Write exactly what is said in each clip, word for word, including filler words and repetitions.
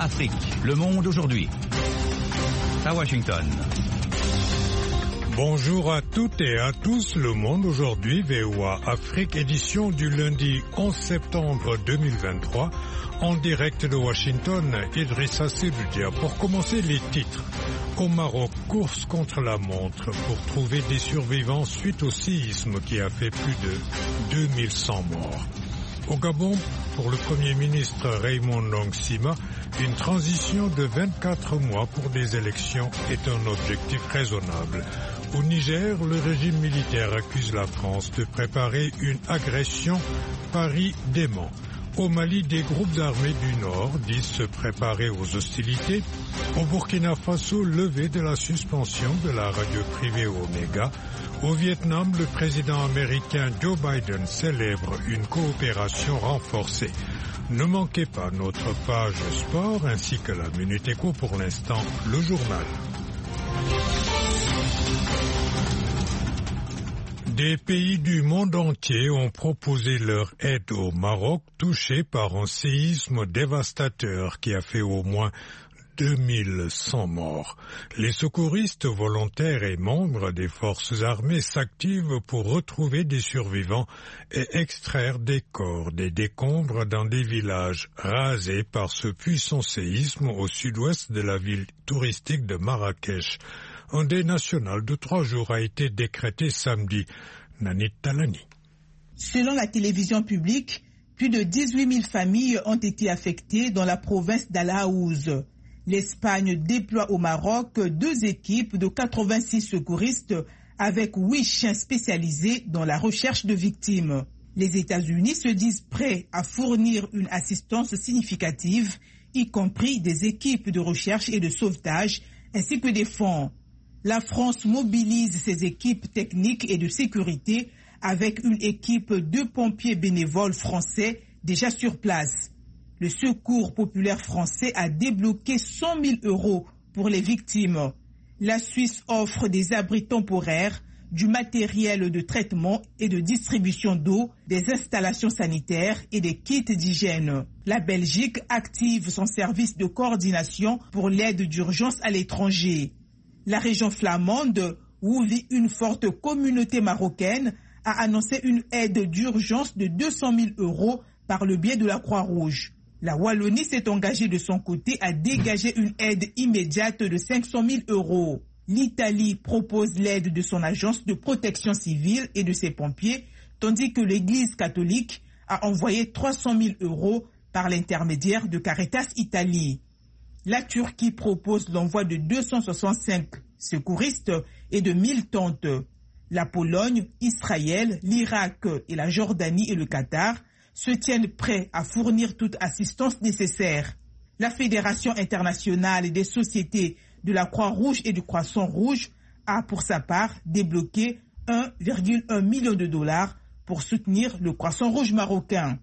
Afrique, le monde aujourd'hui. À Washington. Bonjour à toutes et à tous, le monde aujourd'hui, V O A Afrique, édition du lundi onze septembre deux mille vingt-trois, en direct de Washington, Idrissa Seloudia. Pour commencer, les titres. Au Maroc, course contre la montre pour trouver des survivants suite au séisme qui a fait plus de deux mille cent morts. Au Gabon, pour le Premier ministre Raymond Ndong Sima, une transition de vingt-quatre mois pour des élections est un objectif raisonnable. Au Niger, le régime militaire accuse la France de préparer une agression Paris-Dément. Au Mali, des groupes armés du Nord disent se préparer aux hostilités. Au Burkina Faso, levée de la suspension de la radio privée Omega. Au Vietnam, le président américain Joe Biden célèbre une coopération renforcée. Ne manquez pas notre page sport ainsi que la Minute Éco. Pour l'instant, le journal. Des pays du monde entier ont proposé leur aide au Maroc, touché par un séisme dévastateur qui a fait au moins deux mille cent morts. Les secouristes volontaires et membres des forces armées s'activent pour retrouver des survivants et extraire des corps des décombres dans des villages rasés par ce puissant séisme au sud-ouest de la ville touristique de Marrakech. Un deuil national de trois jours a été décrété samedi. Nanit Talani. Selon la télévision publique, plus de dix-huit mille familles ont été affectées dans la province d'Al-Haouz. L'Espagne déploie au Maroc deux équipes de quatre-vingt-six secouristes avec huit chiens spécialisés dans la recherche de victimes. Les États-Unis se disent prêts à fournir une assistance significative, y compris des équipes de recherche et de sauvetage, ainsi que des fonds. La France mobilise ses équipes techniques et de sécurité avec une équipe de pompiers bénévoles français déjà sur place. Le Secours populaire français a débloqué cent mille euros pour les victimes. La Suisse offre des abris temporaires, du matériel de traitement et de distribution d'eau, des installations sanitaires et des kits d'hygiène. La Belgique active son service de coordination pour l'aide d'urgence à l'étranger. La région flamande, où vit une forte communauté marocaine, a annoncé une aide d'urgence de deux cent mille euros par le biais de la Croix-Rouge. La Wallonie s'est engagée de son côté à dégager une aide immédiate de cinq cent mille euros. L'Italie propose l'aide de son agence de protection civile et de ses pompiers, tandis que l'Église catholique a envoyé trois cent mille euros par l'intermédiaire de Caritas Italie. La Turquie propose l'envoi de deux cent soixante-cinq secouristes et de mille tentes. La Pologne, Israël, l'Irak et la Jordanie et le Qatar se tiennent prêts à fournir toute assistance nécessaire. La Fédération internationale des sociétés de la Croix-Rouge et du Croissant-Rouge a pour sa part débloqué un virgule un million de dollars pour soutenir le Croissant-Rouge marocain.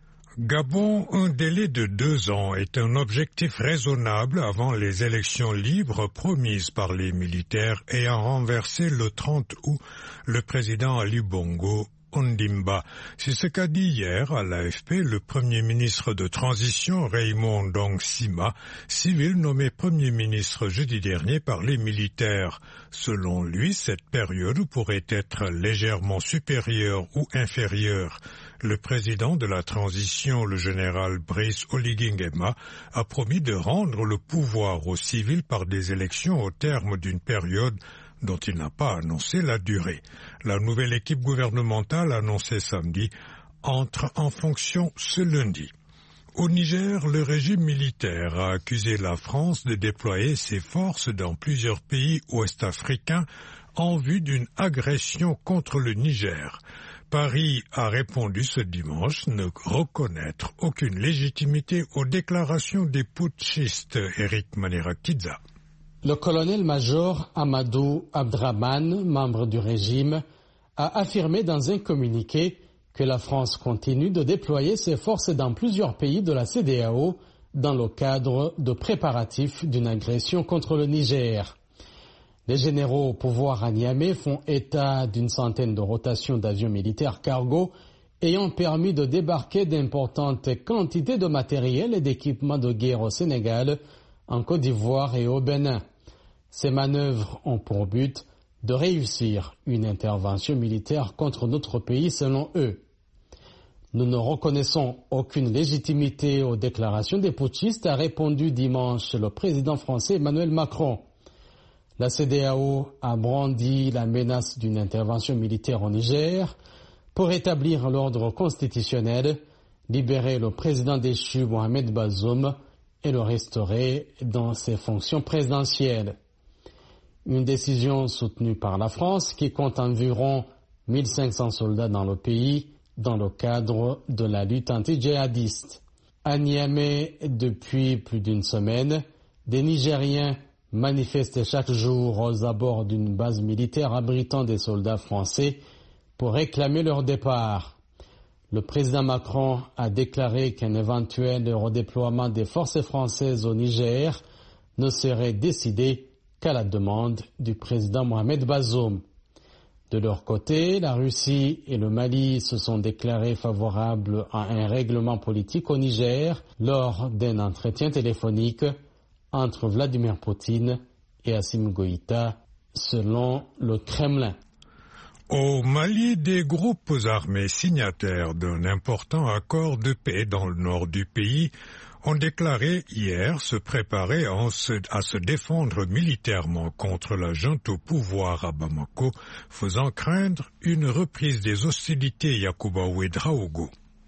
Gabon, un délai de deux ans est un objectif raisonnable avant les élections libres promises par les militaires ayant renversé le trente août le président Ali Bongo Ondimba. C'est ce qu'a dit hier à l'A F P le Premier ministre de transition Raymond Ndong Sima, civil nommé Premier ministre jeudi dernier par les militaires. Selon lui, cette période pourrait être légèrement supérieure ou inférieure. Le président de la transition, le général Brice Oligui Nguema, a promis de rendre le pouvoir aux civils par des élections au terme d'une période dont il n'a pas annoncé la durée. La nouvelle équipe gouvernementale annoncée samedi entre en fonction ce lundi. Au Niger, le régime militaire a accusé la France de déployer ses forces dans plusieurs pays ouest-africains en vue d'une agression contre le Niger. Paris a répondu ce dimanche ne reconnaître aucune légitimité aux déclarations des putschistes Eric Manirakiza. Le colonel-major Amadou Abdraman, membre du régime, a affirmé dans un communiqué que la France continue de déployer ses forces dans plusieurs pays de la C D A O dans le cadre de préparatifs d'une agression contre le Niger. Les généraux au pouvoir à Niamey font état d'une centaine de rotations d'avions militaires cargo ayant permis de débarquer d'importantes quantités de matériel et d'équipements de guerre au Sénégal, en Côte d'Ivoire et au Bénin. Ces manœuvres ont pour but de réussir une intervention militaire contre notre pays selon eux. Nous ne reconnaissons aucune légitimité aux déclarations des putschistes, a répondu dimanche le président français Emmanuel Macron. La C E D E A O a brandi la menace d'une intervention militaire au Niger pour établir l'ordre constitutionnel, libérer le président déchu Mohamed Bazoum et le restaurer dans ses fonctions présidentielles. Une décision soutenue par la France qui compte environ mille cinq cents soldats dans le pays dans le cadre de la lutte anti-djihadiste. À Niamey, depuis plus d'une semaine, des Nigériens manifestent chaque jour aux abords d'une base militaire abritant des soldats français pour réclamer leur départ. Le président Macron a déclaré qu'un éventuel redéploiement des forces françaises au Niger ne serait décidé qu'à la demande du président Mohamed Bazoum. De leur côté, la Russie et le Mali se sont déclarés favorables à un règlement politique au Niger lors d'un entretien téléphonique entre Vladimir Poutine et Assimi Goïta, selon le Kremlin. Au Mali, des groupes armés signataires d'un important accord de paix dans le nord du pays ont déclaré hier se préparer à se, à se défendre militairement contre la junte au pouvoir à Bamako, faisant craindre une reprise des hostilités. Yacouba Ouedraogo.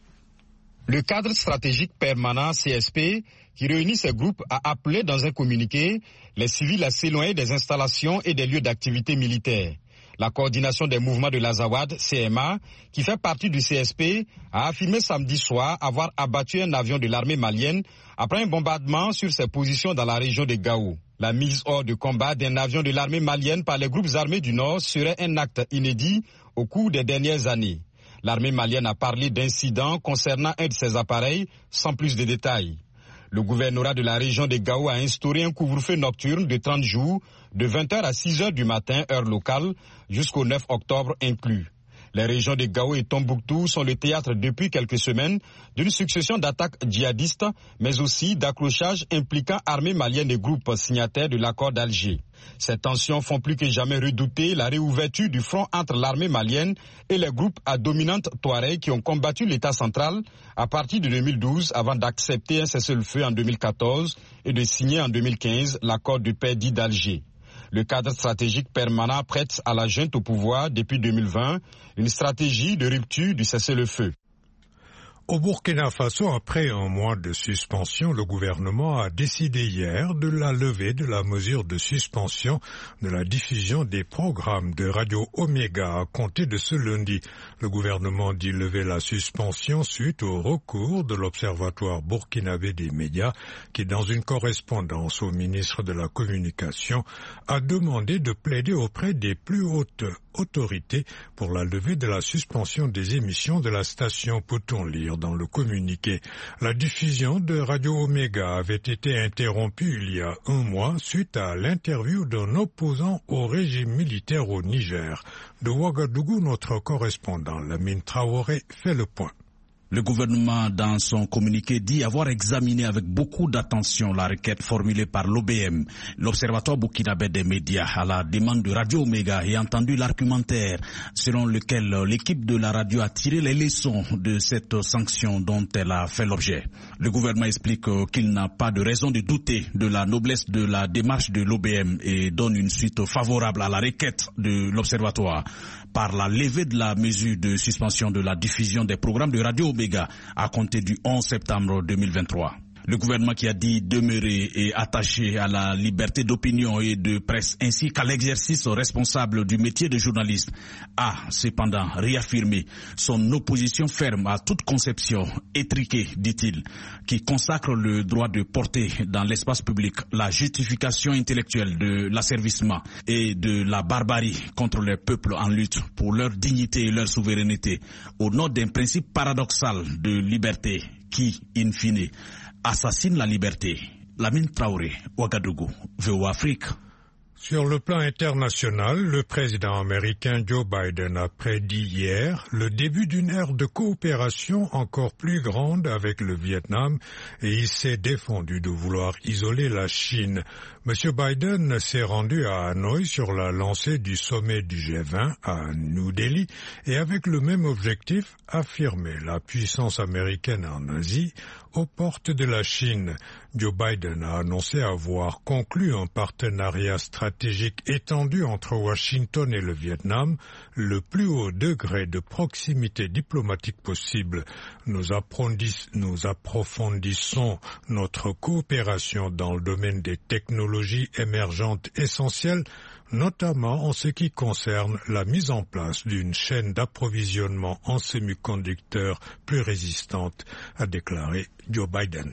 Le cadre stratégique permanent C S P, qui réunit ces groupes, a appelé dans un communiqué les civils à s'éloigner des installations et des lieux d'activité militaires. La coordination des mouvements de l'Azawad, C M A, qui fait partie du C S P, a affirmé samedi soir avoir abattu un avion de l'armée malienne après un bombardement sur ses positions dans la région de Gao. La mise hors de combat d'un avion de l'armée malienne par les groupes armés du Nord serait un acte inédit au cours des dernières années. L'armée malienne a parlé d'incidents concernant un de ses appareils, sans plus de détails. Le gouvernorat de la région de Gao a instauré un couvre-feu nocturne de trente jours, de vingt heures à six heures du matin, heure locale, jusqu'au neuf octobre inclus. Les régions de Gao et Tombouctou sont le théâtre depuis quelques semaines d'une succession d'attaques djihadistes, mais aussi d'accrochages impliquant armées maliennes et groupes signataires de l'accord d'Alger. Ces tensions font plus que jamais redouter la réouverture du front entre l'armée malienne et les groupes à dominante Touareg qui ont combattu l'État central à partir de deux mille douze avant d'accepter un cessez-le-feu en deux mille quatorze et de signer en deux mille quinze l'accord de paix dit d'Alger. Le cadre stratégique permanent prête à la junte au pouvoir depuis deux mille vingt une stratégie de rupture du cessez-le-feu. Au Burkina Faso, après un mois de suspension, le gouvernement a décidé hier de la levée de la mesure de suspension de la diffusion des programmes de Radio Omega à compter de ce lundi. Le gouvernement dit lever la suspension suite au recours de l'Observatoire burkinabé des médias qui, dans une correspondance au ministre de la Communication, a demandé de plaider auprès des plus hautes autorités pour la levée de la suspension des émissions de la station, peut-on lire dans le communiqué. La diffusion de Radio Omega avait été interrompue il y a un mois suite à l'interview d'un opposant au régime militaire au Niger. De Ouagadougou, notre correspondant Lamine Traoré fait le point. Le gouvernement, dans son communiqué, dit avoir examiné avec beaucoup d'attention la requête formulée par l'O B M, l'Observatoire burkinabé des médias, à la demande de Radio Omega, et entendu l'argumentaire selon lequel l'équipe de la radio a tiré les leçons de cette sanction dont elle a fait l'objet. Le gouvernement explique qu'il n'a pas de raison de douter de la noblesse de la démarche de l'O B M et donne une suite favorable à la requête de l'Observatoire par la levée de la mesure de suspension de la diffusion des programmes de Radio Omega à compter du onze septembre deux mille vingt-trois. Le gouvernement qui a dit demeurer et attaché à la liberté d'opinion et de presse ainsi qu'à l'exercice responsable du métier de journaliste a cependant réaffirmé son opposition ferme à toute conception étriquée, dit-il, qui consacre le droit de porter dans l'espace public la justification intellectuelle de l'asservissement et de la barbarie contre les peuples en lutte pour leur dignité et leur souveraineté au nom d'un principe paradoxal de liberté qui, in fine, assassine la liberté. Lamine Traoré, Ouagadougou, V O Afrique. Sur le plan international, le président américain Joe Biden a prédit hier le début d'une ère de coopération encore plus grande avec le Vietnam et il s'est défendu de vouloir isoler la Chine. Monsieur Biden s'est rendu à Hanoï sur la lancée du sommet du G vingt à New Delhi et avec le même objectif, affirmer la puissance américaine en Asie aux portes de la Chine. Joe Biden a annoncé avoir conclu un partenariat stratégique étendu entre Washington et le Vietnam, le plus haut degré de proximité diplomatique possible. Nous, approfondis, nous approfondissons notre coopération dans le domaine des technologies émergentes essentielles, notamment en ce qui concerne la mise en place d'une chaîne d'approvisionnement en semi-conducteurs plus résistante, a déclaré Joe Biden.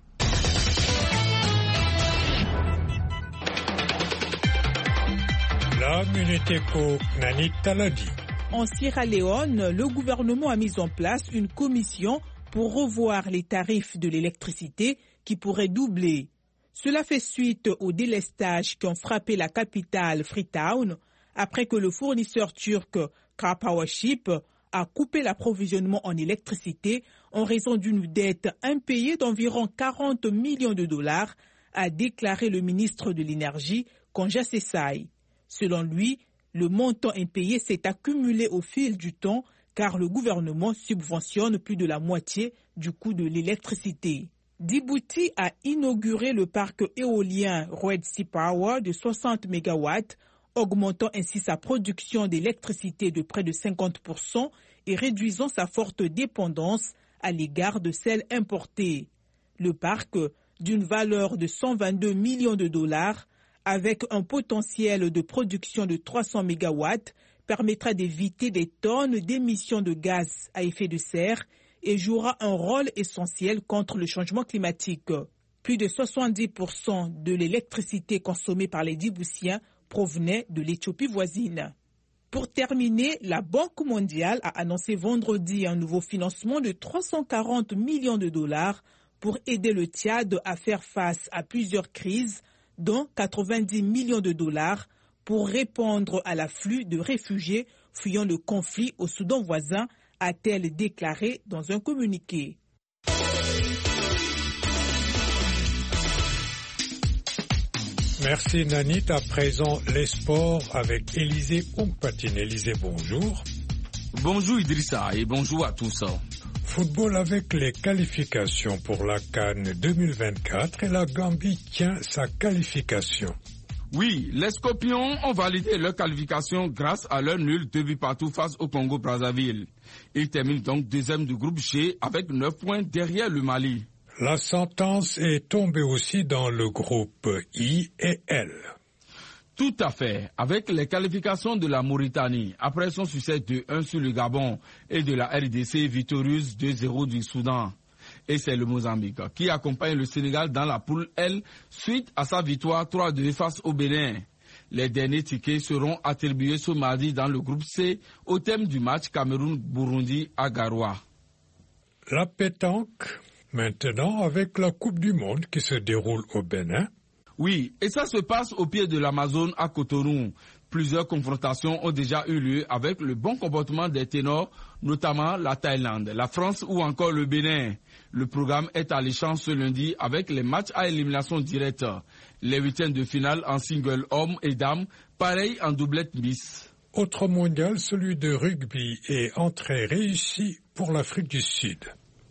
La Minute Éco, Nanit Taladi. En Sierra Leone, le gouvernement a mis en place une commission pour revoir les tarifs de l'électricité qui pourraient doubler. Cela fait suite aux délestages qui ont frappé la capitale Freetown après que le fournisseur turc Car Powership a coupé l'approvisionnement en électricité en raison d'une dette impayée d'environ quarante millions de dollars, a déclaré le ministre de l'Énergie, Konja Sesai. Selon lui, le montant impayé s'est accumulé au fil du temps car le gouvernement subventionne plus de la moitié du coût de l'électricité. Djibouti a inauguré le parc éolien Red Sea Power de soixante mégawatts, augmentant ainsi sa production d'électricité de près de cinquante pour cent et réduisant sa forte dépendance à l'égard de celle importée. Le parc, d'une valeur de cent vingt-deux millions de dollars, avec un potentiel de production de trois cents mégawatts, permettra d'éviter des tonnes d'émissions de gaz à effet de serre et jouera un rôle essentiel contre le changement climatique. Plus de soixante-dix pour cent de l'électricité consommée par les Djiboutiens provenait de l'Éthiopie voisine. Pour terminer, la Banque mondiale a annoncé vendredi un nouveau financement de trois cent quarante millions de dollars pour aider le Tchad à faire face à plusieurs crises, dont quatre-vingt-dix millions de dollars pour répondre à l'afflux de réfugiés fuyant le conflit au Soudan voisin, a-t-elle déclaré dans un communiqué. Merci Nanit. À présent, les sports avec Élisée Ompatine. Élisée, bonjour. Bonjour Idrissa et bonjour à tous. Football avec les qualifications pour la CAN deux mille vingt-quatre et la Gambie tient sa qualification. Oui, les Scorpions ont validé leur qualification grâce à leur nul deux buts partout face au Congo-Brazzaville. Ils terminent donc deuxième du groupe G avec neuf points derrière le Mali. La sentence est tombée aussi dans le groupe I et L. Tout à fait. Avec les qualifications de la Mauritanie, après son succès deux un sur le Gabon et de la R D C victorieuse deux zéro du Soudan. Et c'est le Mozambique qui accompagne le Sénégal dans la poule L suite à sa victoire trois deux face au Bénin. Les derniers tickets seront attribués ce mardi dans le groupe C au thème du match Cameroun-Burundi à Garoua. La pétanque, maintenant avec la Coupe du Monde qui se déroule au Bénin. Oui, et ça se passe au pied de l'Amazone à Cotonou. Plusieurs confrontations ont déjà eu lieu avec le bon comportement des ténors, notamment la Thaïlande, la France ou encore le Bénin. Le programme est alléchant ce lundi avec les matchs à élimination directe. Les huitièmes de finale en single hommes et dames, pareil en doublette miss. Autre mondial, celui de rugby et entrée réussie pour l'Afrique du Sud.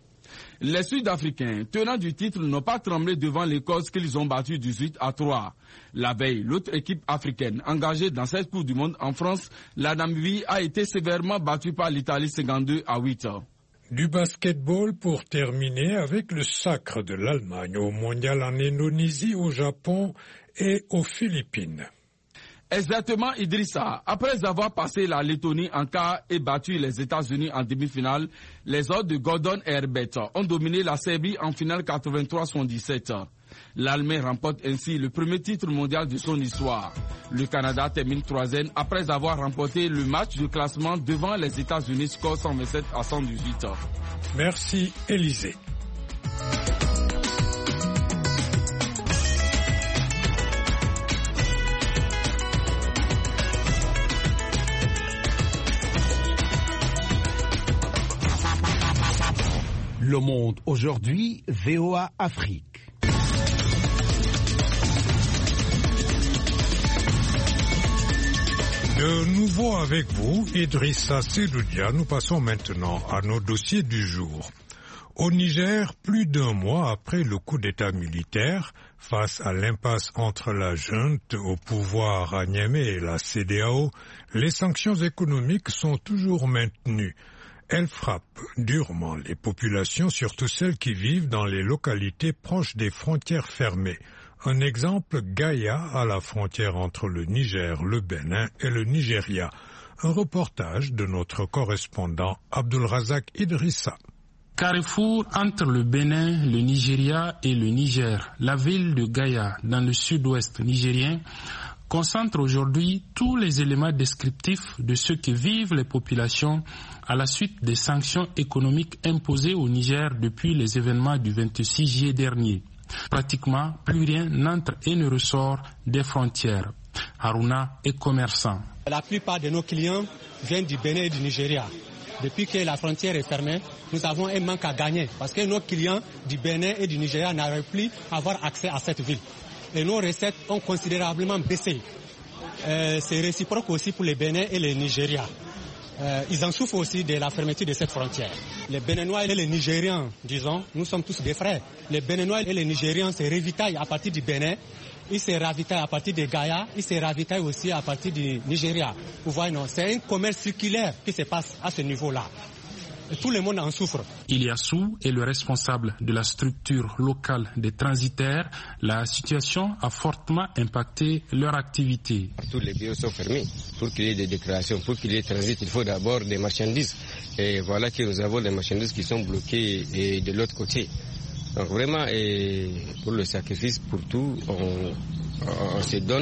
Les Sud-Africains, tenants du titre, n'ont pas tremblé devant l'Écosse qu'ils ont battu dix-huit à trois. La veille, l'autre équipe africaine engagée dans cette Coupe du Monde en France, la Namibie, a été sévèrement battue par l'Italie cinquante-deux à huit. Du basketball pour terminer avec le sacre de l'Allemagne au mondial en Indonésie, au Japon et aux Philippines. Exactement, Idrissa. Après avoir passé la Lettonie en quart et battu les États-Unis en demi-finale, les hommes de Gordon et Herbert ont dominé la Serbie en finale quatre-vingt-trois à soixante-dix-sept. L'Allemagne remporte ainsi le premier titre mondial de son histoire. Le Canada termine troisième après avoir remporté le match de classement devant les États-Unis, score cent vingt-sept à cent dix-huit. Merci, Élisée. Le Monde aujourd'hui, V O A Afrique. De nouveau avec vous, Idrissa Sedoudia, nous passons maintenant à nos dossiers du jour. Au Niger, plus d'un mois après le coup d'État militaire, face à l'impasse entre la junte au pouvoir à Niamey et la C E D E A O, les sanctions économiques sont toujours maintenues. Elles frappent durement les populations, surtout celles qui vivent dans les localités proches des frontières fermées. Un exemple, Gaïa, à la frontière entre le Niger, le Bénin et le Nigeria. Un reportage de notre correspondant Abdulrazak Idrissa. Carrefour entre le Bénin, le Nigeria et le Niger, la ville de Gaïa, dans le sud-ouest nigérien, concentre aujourd'hui tous les éléments descriptifs de ce que vivent les populations à la suite des sanctions économiques imposées au Niger depuis les événements du vingt-six juillet dernier. Pratiquement plus rien n'entre et ne ressort des frontières. Haruna est commerçant. La plupart de nos clients viennent du Bénin et du Nigeria. Depuis que la frontière est fermée, nous avons un manque à gagner parce que nos clients du Bénin et du Nigeria n'arrivent plus à avoir accès à cette ville. Et nos recettes ont considérablement baissé. Euh, c'est réciproque aussi pour les Bénin et les Nigeria. Euh, ils en souffrent aussi de la fermeture de cette frontière. Les Béninois et les Nigérians, disons, nous sommes tous des frères. Les Béninois et les Nigérians se ravitaillent à partir du Bénin, ils se ravitaillent à partir de Gaïa, ils se ravitaillent aussi à partir du Nigeria. Vous voyez, non, c'est un commerce circulaire qui se passe à ce niveau-là. Et tout le monde en souffre. Iliassou est le responsable de la structure locale des transitaires. La situation a fortement impacté leur activité. Tous les bureaux sont fermés. Pour qu'il y ait des déclarations, pour qu'il y ait transit, il faut d'abord des marchandises. Et voilà que nous avons des marchandises qui sont bloquées et de l'autre côté. Donc vraiment, et pour le sacrifice, pour tout, on, on se donne.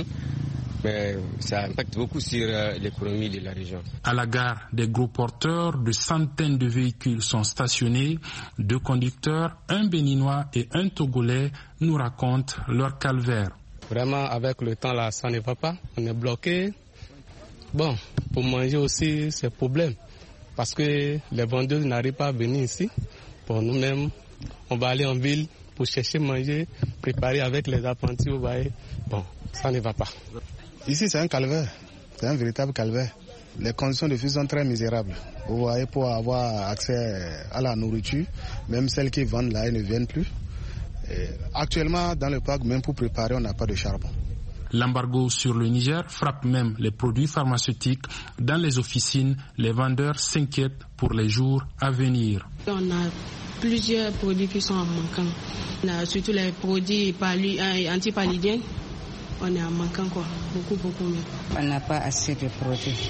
Mais ça impacte beaucoup sur l'économie de la région. À la gare, des gros porteurs, de centaines de véhicules sont stationnés. Deux conducteurs, un Béninois et un Togolais, nous racontent leur calvaire. Vraiment, avec le temps, là, ça ne va pas. On est bloqué. Bon, pour manger aussi, c'est problème. Parce que les vendeurs n'arrivent pas à venir ici. Pour nous-mêmes, on va aller en ville pour chercher manger, préparer avec les apprentis, vous voyez. Bon, ça ne va pas. Ici, c'est un calvaire, c'est un véritable calvaire. Les conditions de vie sont très misérables. Vous voyez, pour avoir accès à la nourriture, même celles qui vendent là, elles ne viennent plus. Et actuellement, dans le parc, même pour préparer, on n'a pas de charbon. L'embargo sur le Niger frappe même les produits pharmaceutiques. Dans les officines, les vendeurs s'inquiètent pour les jours à venir. On a plusieurs produits qui sont en manquant. On a surtout les produits antipallidiens. On est en manquant quoi, beaucoup, beaucoup mieux. On n'a pas assez de produits.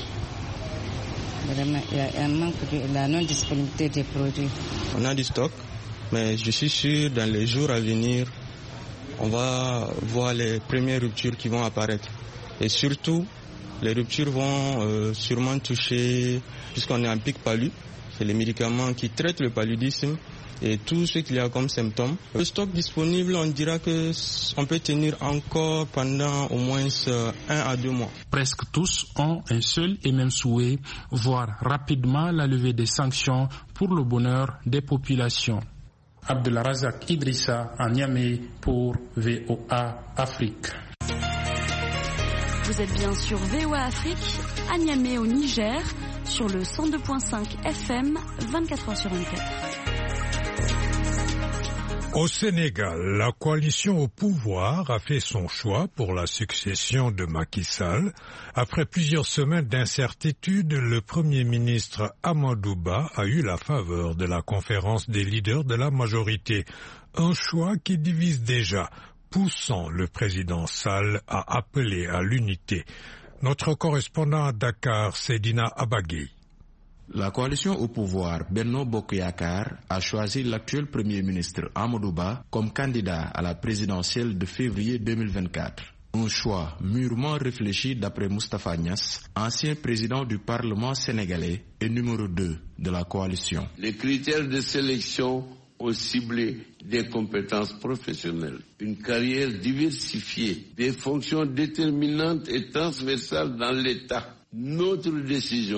Vraiment, il y a un manque de la non-disponibilité des produits. On a du stock, mais je suis sûr dans les jours à venir, on va voir les premières ruptures qui vont apparaître. Et surtout, les ruptures vont euh, sûrement toucher, puisqu'on est en pic palu, c'est les médicaments qui traitent le paludisme. Et tout ce qu'il y a comme symptômes. Le stock disponible, on dira que on peut tenir encore pendant au moins un à deux mois. Presque tous ont un seul et même souhait, voir rapidement la levée des sanctions pour le bonheur des populations. Abdulrazak Idrissa à Niamey pour V O A Afrique. Vous êtes bien sur V O A Afrique, à Niamey au Niger, sur le cent deux virgule cinq F M, vingt-quatre heures sur vingt-quatre. Au Sénégal, la coalition au pouvoir a fait son choix pour la succession de Macky Sall. Après plusieurs semaines d'incertitude, le Premier ministre Amadou Ba a eu la faveur de la conférence des leaders de la majorité. Un choix qui divise déjà, poussant le président Sall à appeler à l'unité. Notre correspondant à Dakar, Sedina Abagui. La coalition au pouvoir, Benno Bokk Yakaar, a choisi l'actuel Premier ministre Amadou Ba comme candidat à la présidentielle de février deux mille vingt-quatre. Un choix mûrement réfléchi d'après Moustapha Niasse, ancien président du Parlement sénégalais et numéro deux de la coalition. Les critères de sélection ont ciblé des compétences professionnelles, une carrière diversifiée, des fonctions déterminantes et transversales dans l'État. Notre décision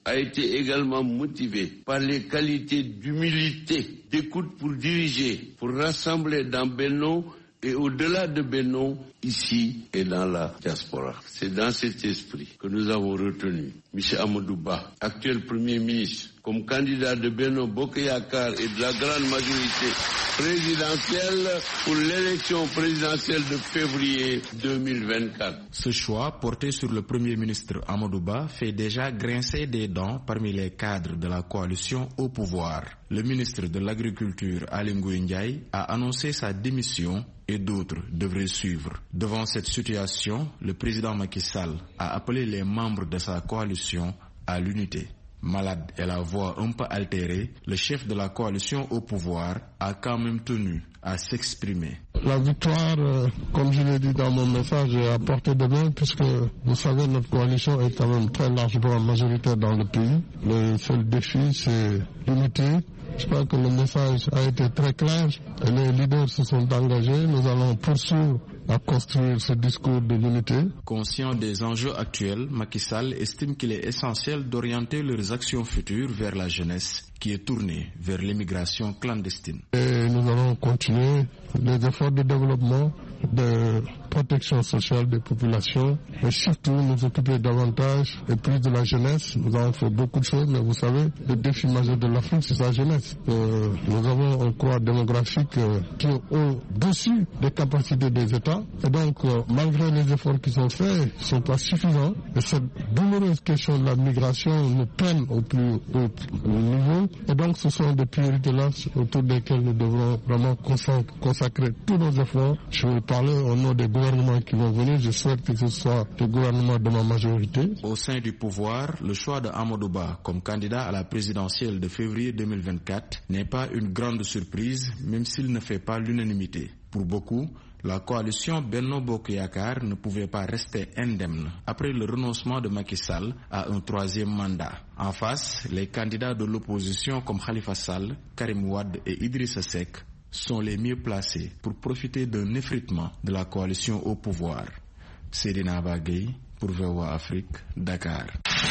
a été également motivé par les qualités d'humilité, d'écoute pour diriger, pour rassembler dans Benno et au-delà de Benno, ici et dans la diaspora. C'est dans cet esprit que nous avons retenu M. Amadou Ba, actuel Premier ministre, comme candidat de Benno Bokk Yakaar et de la grande majorité présidentielle pour l'élection présidentielle de février deux mille vingt-quatre. Ce choix, porté sur le Premier ministre Amadou Ba, fait déjà grincer des dents parmi les cadres de la coalition au pouvoir. Le ministre de l'Agriculture, Aly Ngouille Ndiaye, a annoncé sa démission et d'autres devraient suivre. Devant cette situation, le président Macky Sall a appelé les membres de sa coalition à l'unité. Malade et la voix un peu altérée, le chef de la coalition au pouvoir a quand même tenu à s'exprimer. La victoire, euh, comme je l'ai dit dans mon message, est à portée de main puisque, vous savez, notre coalition est quand même très largement majoritaire dans le pays. Le seul défi, c'est l'unité. Je crois que le message a été très clair. Les leaders se sont engagés. Nous allons poursuivre à construire ce discours de l'unité. Conscient des enjeux actuels, Macky Sall estime qu'il est essentiel d'orienter leurs actions futures vers la jeunesse qui est tournée vers l'immigration clandestine. Et nous allons continuer les efforts de développement, de protection sociale des populations, mais surtout nous occuper davantage et plus de la jeunesse. Nous avons fait beaucoup de choses, mais vous savez, le défi majeur de l'Afrique, c'est sa jeunesse. Euh, nous avons un croît démographique euh, qui est au-dessus des capacités des États. Et donc, euh, malgré les efforts qui sont faits, ils ne sont pas suffisants. Et cette douloureuse question de la migration nous peine au plus haut niveau. Et donc, ce sont des priorités-là autour desquelles nous devrons vraiment consacrer tous nos efforts. Je vais parler au nom des gouvernements qui vont venir. Je souhaite que ce soit le gouvernement de ma majorité. Au sein du pouvoir, le choix de Amadou Ba comme candidat à la présidentielle de février deux mille vingt-quatre n'est pas une grande surprise, même s'il ne fait pas l'unanimité. Pour beaucoup, la coalition Benno Bokk Yakaar ne pouvait pas rester indemne après le renoncement de Macky Sall à un troisième mandat. En face, les candidats de l'opposition comme Khalifa Sall, Karim Wade et Idrissa Seck sont les mieux placés pour profiter d'un effritement de la coalition au pouvoir. Seydina Bagay pour V O A Afrique, Dakar.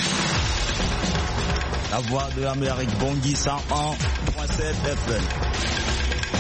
La voix de l'Amérique, Bangui cent un virgule sept F M.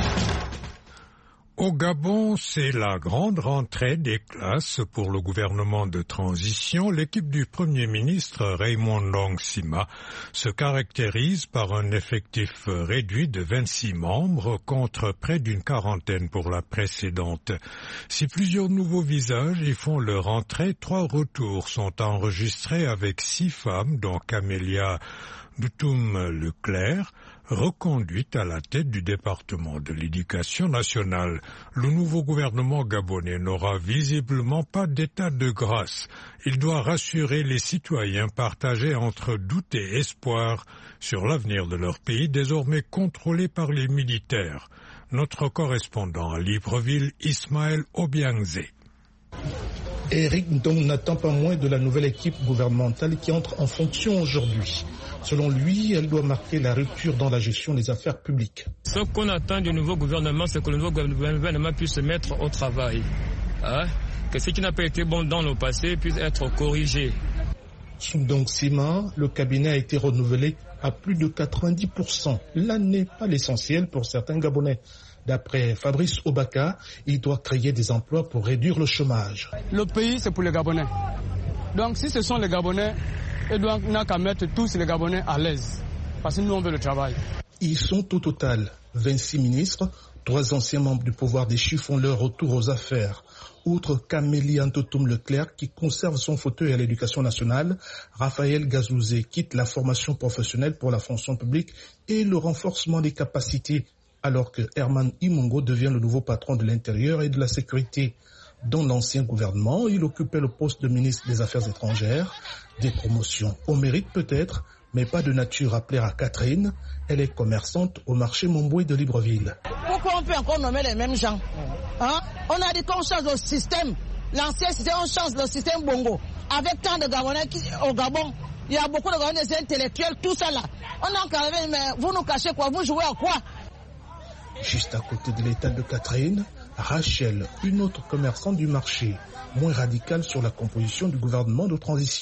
Au Gabon, c'est la grande rentrée des classes pour le gouvernement de transition. L'équipe du Premier ministre Raymond Ndong Sima se caractérise par un effectif réduit de vingt-six membres contre près d'une quarantaine pour la précédente. Si plusieurs nouveaux visages y font leur entrée, trois retours sont enregistrés avec six femmes, dont Camélia Doutoum-Leclerc, reconduite à la tête du département de l'éducation nationale. Le nouveau gouvernement gabonais n'aura visiblement pas d'état de grâce. Il doit rassurer les citoyens partagés entre doute et espoir sur l'avenir de leur pays, désormais contrôlé par les militaires. Notre correspondant à Libreville, Ismaël Obiangze. Éric Ndong n'attend pas moins de la nouvelle équipe gouvernementale qui entre en fonction aujourd'hui. Selon lui, elle doit marquer la rupture dans la gestion des affaires publiques. Ce qu'on attend du nouveau gouvernement, c'est que le nouveau gouvernement puisse se mettre au travail. Hein? Que ce qui n'a pas été bon dans le passé puisse être corrigé. Sous Ndong Sima, le cabinet a été renouvelé à plus de quatre-vingt-dix pour cent. Là n'est pas l'essentiel pour certains Gabonais. D'après Fabrice Obaka, il doit créer des emplois pour réduire le chômage. Le pays, c'est pour les Gabonais. Donc si ce sont les Gabonais, il doit n'a qu'à mettre tous les Gabonais à l'aise. Parce que nous, on veut le travail. Ils sont au total vingt-six ministres. Trois anciens membres du pouvoir déchu font leur retour aux affaires. Outre Camélia Doutoum-Leclerc, qui conserve son fauteuil à l'éducation nationale, Raphaël Gazouzé quitte la formation professionnelle pour la fonction publique et le renforcement des capacités, alors que Herman Imongo devient le nouveau patron de l'Intérieur et de la Sécurité. Dans l'ancien gouvernement, il occupait le poste de ministre des Affaires étrangères. Des promotions au mérite peut-être, mais pas de nature à plaire à Catherine. Elle est commerçante au marché Momboué de Libreville. Pourquoi on peut encore nommer les mêmes gens, hein? On a dit qu'on change le système. L'ancien système, on change le système Bongo. Avec tant de Gabonais qui, au Gabon, il y a beaucoup de Gabonais intellectuels, tout ça là. On a encore, mais vous nous cachez quoi? Vous jouez à quoi? Juste à côté de l'état de Catherine, Rachel, une autre commerçante du marché, moins radicale sur la composition du gouvernement de transition.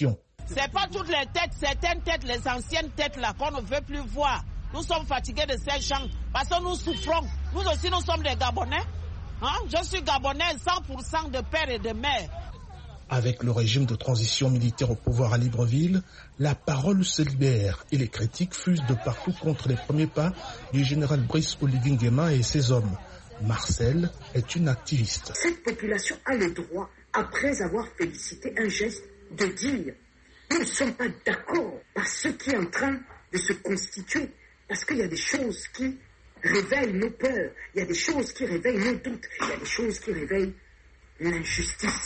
C'est pas toutes les têtes, certaines têtes, les anciennes têtes là qu'on ne veut plus voir. Nous sommes fatigués de ces gens parce que nous souffrons. Nous aussi, nous sommes des Gabonais. Hein? Je suis Gabonais cent pour cent de père et de mère. Avec le régime de transition militaire au pouvoir à Libreville, la parole se libère et les critiques fusent de partout contre les premiers pas du général Brice Oligui Nguema et ses hommes. Marcel est une activiste. Cette population a le droit, après avoir félicité un geste, de dire « Nous ne sommes pas d'accord par ce qui est en train de se constituer, parce qu'il y a des choses qui réveillent nos peurs, il y a des choses qui réveillent nos doutes, il y a des choses qui réveillent l'injustice. »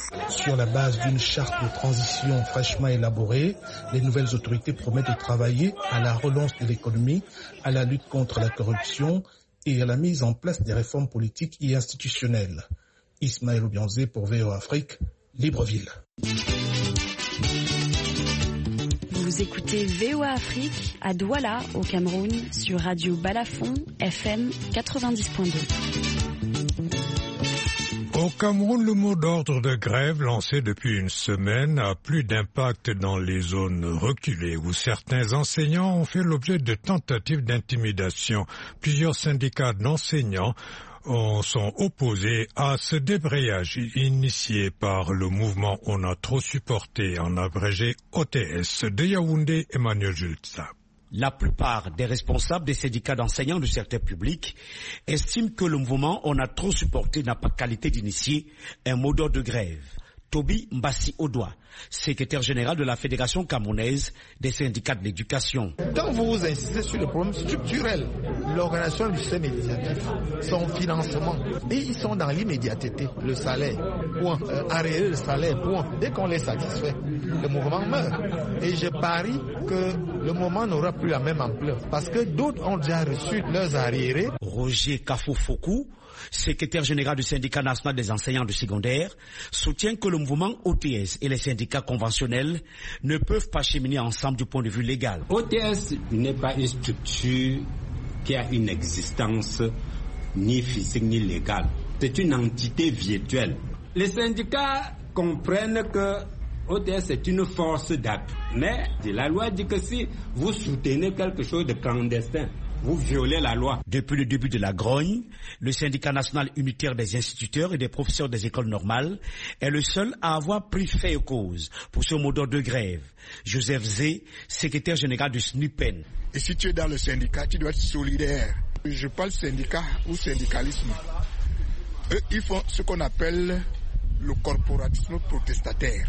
Sur la base d'une charte de transition fraîchement élaborée, les nouvelles autorités promettent de travailler à la relance de l'économie, à la lutte contre la corruption et à la mise en place des réformes politiques et institutionnelles. Ismaël Obianzé pour V O A Afrique, Libreville. Vous écoutez V O A Afrique à Douala, au Cameroun, sur Radio Balafon, F M quatre-vingt-dix point deux. Au Cameroun, le mot d'ordre de grève lancé depuis une semaine a plus d'impact dans les zones reculées où certains enseignants ont fait l'objet de tentatives d'intimidation. Plusieurs syndicats d'enseignants sont opposés à ce débrayage initié par le mouvement On a trop supporté, en abrégé O T S. De Yaoundé, Emmanuel Julza. La plupart des responsables des syndicats d'enseignants du secteur public estiment que le mouvement On a trop supporté n'a pas qualité d'initier un mot d'ordre de grève. Toby Mbassi Odoa, secrétaire général de la Fédération camerounaise des syndicats de l'éducation. Quand vous vous insistez sur le problème structurel, l'organisation du système éducatif, son financement, et ils sont dans l'immédiateté, le salaire, point, euh, arrêter le salaire, point. Dès qu'on les satisfait, le mouvement meurt. Et je parie que le mouvement n'aura plus la même ampleur, parce que d'autres ont déjà reçu leurs arriérés. Roger Kafoufoku, secrétaire général du syndicat national des enseignants du secondaire, soutient que le mouvement O T S et les syndicats conventionnels ne peuvent pas cheminer ensemble du point de vue légal. O T S n'est pas une structure qui a une existence ni physique ni légale. C'est une entité virtuelle. Les syndicats comprennent que O T S est une force d'appui. Mais la loi dit que si vous soutenez quelque chose de clandestin, vous violez la loi. Depuis le début de la grogne, le syndicat national unitaire des instituteurs et des professeurs des écoles normales est le seul à avoir pris fait et cause pour ce mot d'ordre de grève. Joseph Zé, secrétaire général du S N U P E N. Et si tu es dans le syndicat, tu dois être solidaire. Je parle syndicat ou syndicalisme. Eux, ils font ce qu'on appelle le corporatisme protestataire.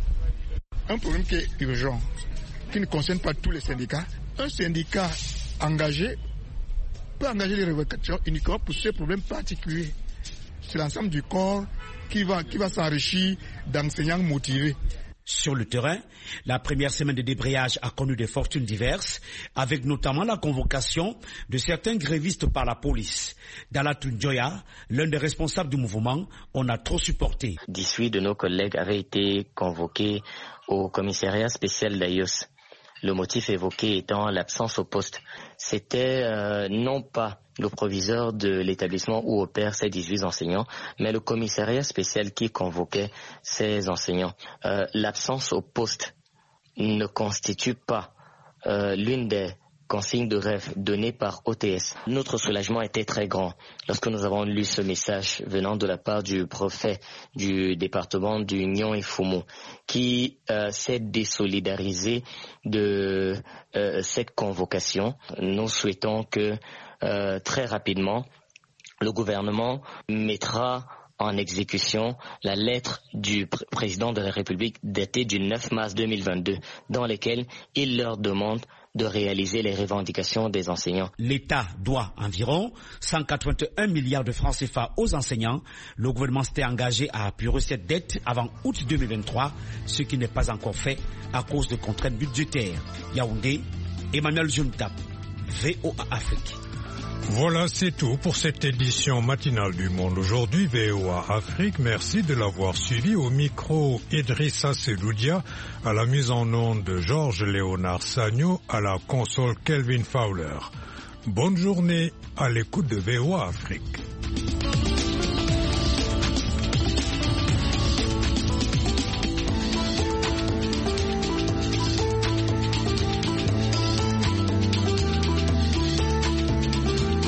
Un problème qui est urgent, qui ne concerne pas tous les syndicats. Un syndicat engagé peut engager les revendications uniquement pour ce problème particulier. C'est l'ensemble du corps qui va, qui va s'enrichir d'enseignants motivés. Sur le terrain, la première semaine de débrayage a connu des fortunes diverses, avec notamment la convocation de certains grévistes par la police. Dala Tunjoya, l'un des responsables du mouvement, On a trop supporté. dix-huit de nos collègues avaient été convoqués au commissariat spécial d'A I O S. Le motif évoqué étant l'absence au poste. C'était euh, non pas le proviseur de l'établissement où opèrent ces dix-huit enseignants, mais le commissariat spécial qui convoquait ces enseignants. Euh, l'absence au poste ne constitue pas euh, l'une des consignes de grève données par O T S. Notre soulagement était très grand lorsque nous avons lu ce message venant de la part du préfet du département du Nyon et Fumu qui euh, s'est désolidarisé de euh, cette convocation. Nous souhaitons que euh, très rapidement le gouvernement mettra en exécution la lettre du pr- président de la République datée du neuf mars deux mille vingt-deux dans laquelle il leur demande de réaliser les revendications des enseignants. L'État doit environ cent quatre-vingt-un milliards de francs C F A aux enseignants. Le gouvernement s'était engagé à apurer cette dette avant août deux mille vingt-trois, ce qui n'est pas encore fait à cause de contraintes budgétaires. Yaoundé, Emmanuel Juntap, V O A Afrique. Voilà, c'est tout pour cette édition matinale du Monde aujourd'hui, V O A Afrique. Merci de l'avoir suivi. Au micro, Idrissa Seloudia, à la mise en onde de Georges-Léonard Sagno, à la console Kelvin Fowler. Bonne journée à l'écoute de V O A Afrique.